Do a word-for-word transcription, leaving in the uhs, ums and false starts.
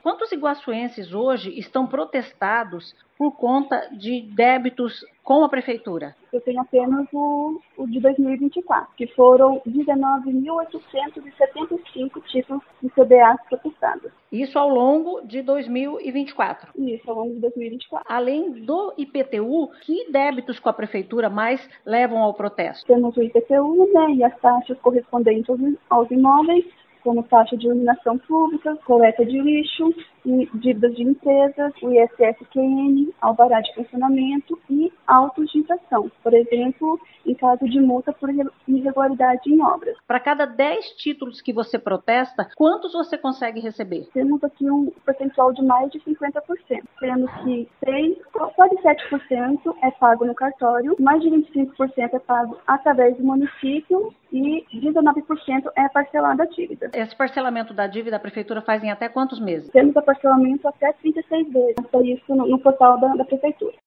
Quantos iguaçuenses hoje estão protestados por conta de débitos com a Prefeitura? Eu tenho apenas o, o de dois mil e vinte e quatro, que foram dezenove mil oitocentos e setenta e cinco títulos de C D As protestados. Isso ao longo de dois mil e vinte e quatro? Isso, ao longo de dois mil e vinte e quatro. Além do I P T U, que débitos com a Prefeitura mais levam ao protesto? Temos o I P T U, né, e as taxas correspondentes aos, aos imóveis, como taxa de iluminação pública, coleta de lixo, e dívidas de empresas, o I S S Q N, alvará de funcionamento e autos de infração, por exemplo, em caso de multa por irregularidade em obras. Para cada dez títulos que você protesta, quantos você consegue receber? Temos aqui um percentual de mais de cinquenta por cento, sendo que seis, quase sete por cento é pago no cartório, mais de vinte e cinco por cento é pago através do município e dezenove por cento é parcelado a dívida. Esse parcelamento da dívida a Prefeitura faz em até quantos meses? Temos a parcelamento até trinta e seis vezes, isso no, no portal da, da Prefeitura.